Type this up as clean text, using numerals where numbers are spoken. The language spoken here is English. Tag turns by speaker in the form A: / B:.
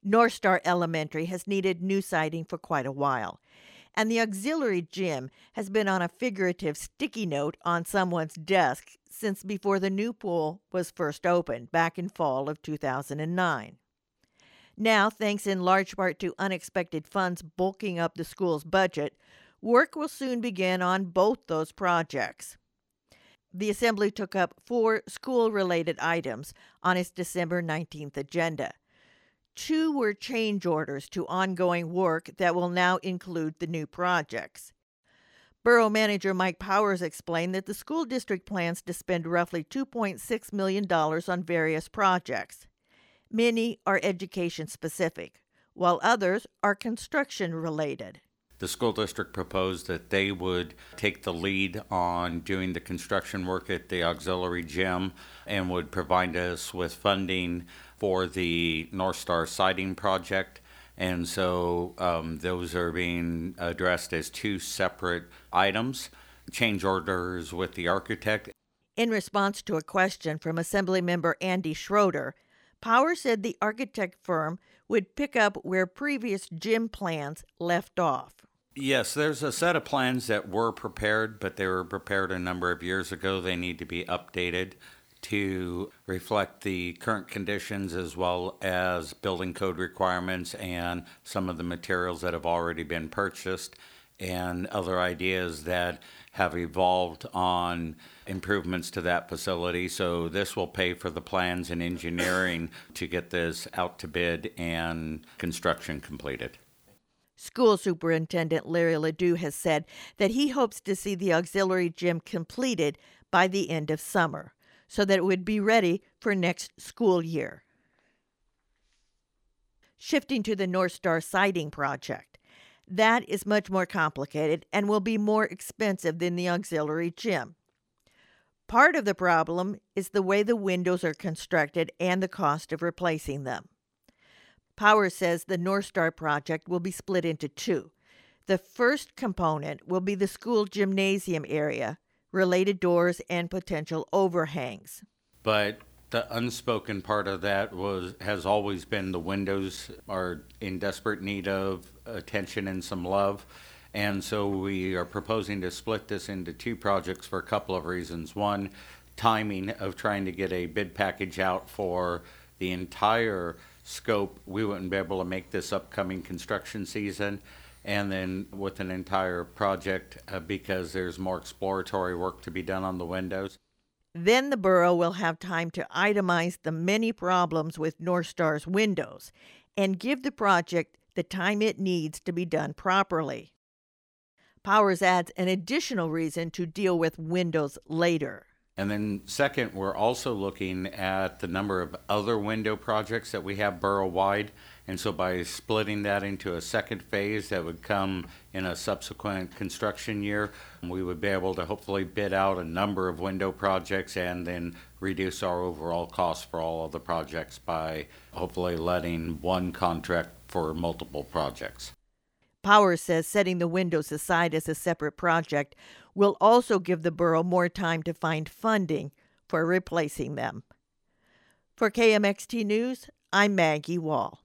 A: North Star Elementary has needed new siding for quite a while, and the auxiliary gym has been on a figurative sticky note on someone's desk since before the new pool was first opened back in fall of 2009. Now, thanks in large part to unexpected funds bulking up the school's budget, work will soon begin on both those projects. The Assembly took up 4 school-related items on its December 19th agenda. 2 were change orders to ongoing work that will now include the new projects. Borough Manager Mike Powers explained that the school district plans to spend roughly $2.6 million on various projects. Many are education-specific, while others are construction-related.
B: The school district proposed that they would take the lead on doing the construction work at the auxiliary gym and would provide us with funding for the North Star siding project. And so those are being addressed as 2 separate items, change orders with the architect.
A: In response to a question from Assemblymember Andy Schroeder, Power said the architect firm would pick up where previous gym plans left off.
B: Yes, there's a set of plans that were prepared, but they were prepared a number of years ago. They need to be updated to reflect the current conditions as well as building code requirements and some of the materials that have already been purchased and other ideas that have evolved on improvements to that facility. So this will pay for the plans and engineering to get this out to bid and construction completed.
A: School Superintendent Larry Ledoux has said that he hopes to see the auxiliary gym completed by the end of summer so that it would be ready for next school year. Shifting to the North Star siding project. That is much more complicated and will be more expensive than the auxiliary gym. Part of the problem is the way the windows are constructed and the cost of replacing them. Powers says the North Star project will be split into 2. The first component will be the school gymnasium area, related doors, and potential overhangs.
B: But the unspoken part of that has always been the windows are in desperate need of attention and some love. And so we are proposing to split this into 2 projects for a couple of reasons. One, timing of trying to get a bid package out for the entire scope. We wouldn't be able to make this upcoming construction season. And then with an entire project because there's more exploratory work to be done on the windows.
A: Then the borough will have time to itemize the many problems with North Star's windows and give the project the time it needs to be done properly. Powers adds an additional reason to deal with windows later.
B: And then second, we're also looking at the number of other window projects that we have borough-wide. And so by splitting that into a second phase that would come in a subsequent construction year, we would be able to hopefully bid out a number of window projects and then reduce our overall cost for all of the projects by hopefully letting one contract for multiple projects.
A: Powers says setting the windows aside as a separate project will also give the borough more time to find funding for replacing them. For KMXT News, I'm Maggie Wall.